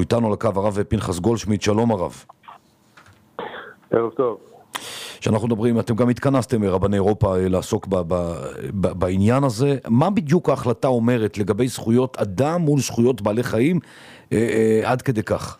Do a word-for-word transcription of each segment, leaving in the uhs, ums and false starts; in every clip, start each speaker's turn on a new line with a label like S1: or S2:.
S1: איתנו לקו הרב פנחס גולדשמיט. שלום הרב.
S2: ערב טוב.
S1: שאנחנו מדברים, אתם גם התכנסתם רבני אירופה לעסוק ב, ב, ב, בעניין הזה. מה בדיוק ההחלטה אומרת לגבי זכויות אדם מול זכויות בעלי חיים אה, אה, עד כדי כך?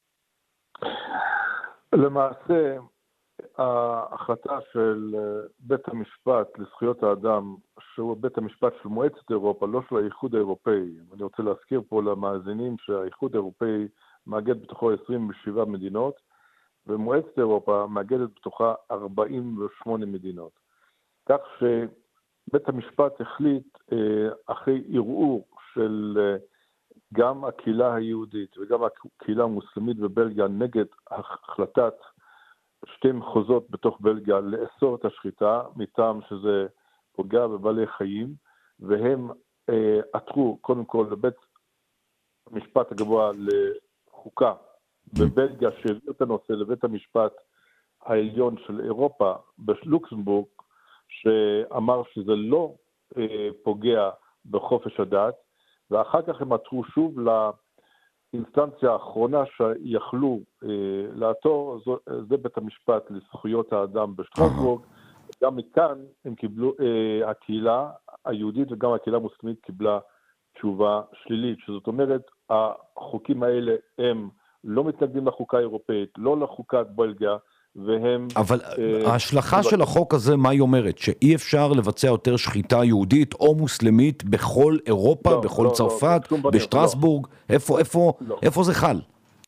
S2: למעשה, ההחלטה של בית המשפט לזכויות האדם, שהוא בית המשפט של מועצת אירופה, לא של האיחוד האירופאי. אני רוצה להזכיר פה למאזינים שהאיחוד האירופאי מאגד בתוכו עשרים ושבע מדינות, ומועצת אירופה מאגדת בתוכה ארבעים ושמונה מדינות. כך שבית המשפט החליט, אחרי ערעור של גם הקהילה היהודית וגם הקהילה המוסלמית בבלגיה נגד החלטת שתי מחוזות בתוך בלגיה לאסור את השחיטה, מטעם שזה פוגע בבעלי חיים, והם אה, עתרו קודם כל לבית המשפט הגבוה לחוקה בבלגיה, שהביא את הנושא לבית המשפט העליון של אירופה בלוקסמבורג, שאמר שזה לא אה, פוגע בחופש הדת, ואחר כך הם עתרו שוב לאינסטנציה האחרונה שיכלו אה, לעתור, זה בית המשפט לזכויות האדם בשטרסבורג. גם מכאן הם קיבלו, אה, הקהילה היהודית וגם הקהילה המוסלמית קיבלה תשובה שלילית, שזאת אומרת, החוקים האלה הם לא מתנגדים לחוקה האירופאית, לא לחוקת בלגיה, והם...
S1: אבל אה, ההשלכה של החוק הזה, מה היא אומרת? שאי אפשר לבצע יותר שחיטה יהודית או מוסלמית בכל אירופה, לא, בכל לא, צרפת, לא, בשטרסבורג? לא. איפה, איפה, לא. איפה זה חל?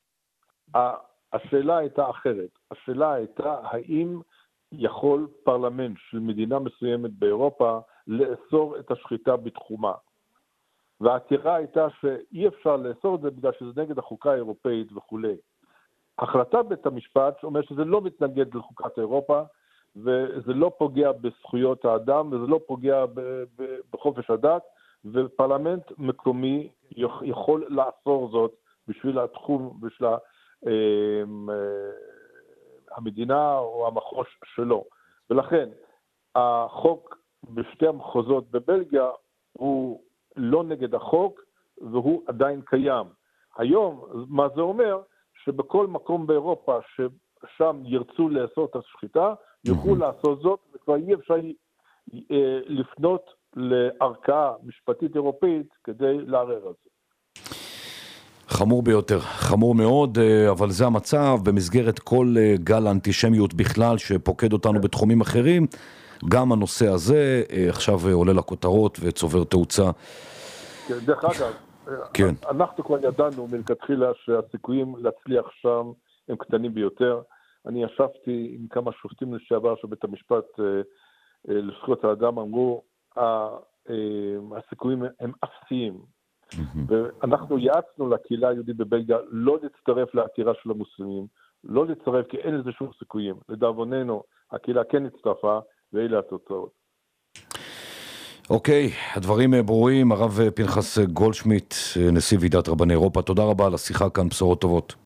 S2: השאלה הייתה אחרת. השאלה הייתה, האם יכול פרלמנט של מדינה מסוימת באירופה לאסור את השחיטה בתחומה? והעתירה הייתה שאי אפשר לאסור את זה בגלל שזה נגד החוקה האירופאית וכו'. החלטת בית המשפט אומר שזה לא מתנגד לחוקת אירופה, וזה לא פוגע בזכויות האדם, וזה לא פוגע ב- ב- בחופש הדת, ופרלמנט מקומי יכול לאסור זאת בשביל התחום, בשביל המדינה או המחוז שלו. ולכן, החוק בשתי המחוזות בבלגיה הוא לא נגד החוק, והוא עדיין קיים. היום, מה זה אומר? שבכל מקום באירופה ששם ירצו לאסור את השחיטה, יוכלו לעשות זאת, וכבר אי אפשר לפנות לערכאה משפטית אירופאית כדי לערער על זה.
S1: חמור ביותר, חמור מאוד, אבל זה המצב במסגרת כל גל האנטישמיות בכלל שפוקד אותנו בתחומים אחרים. גם הנושא הזה עכשיו עולה לכותרות וצובר תאוצה.
S2: דרך אגב, כן. אנחנו כבר ידענו מלכתחילה שהסיכויים להצליח שם הם קטנים ביותר. אני ישבתי עם כמה שופטים לשעבר של בית המשפט לזכויות האדם, אמרו, הסיכויים הם אפסיים. ואנחנו יעצנו לקהילה היהודית בבלגיה לא להצטרף לעתירה של המוסלמים, לא להצטרף כי אין לזה שום סיכויים. לדאבוננו, הקהילה כן הצטרפה, ואלה התוצאות.
S1: אוקיי, הדברים ברורים. הרב פנחס גולדשמיט, נשיא ועידת רבני אירופה, תודה רבה על השיחה כאן, בשורות טובות.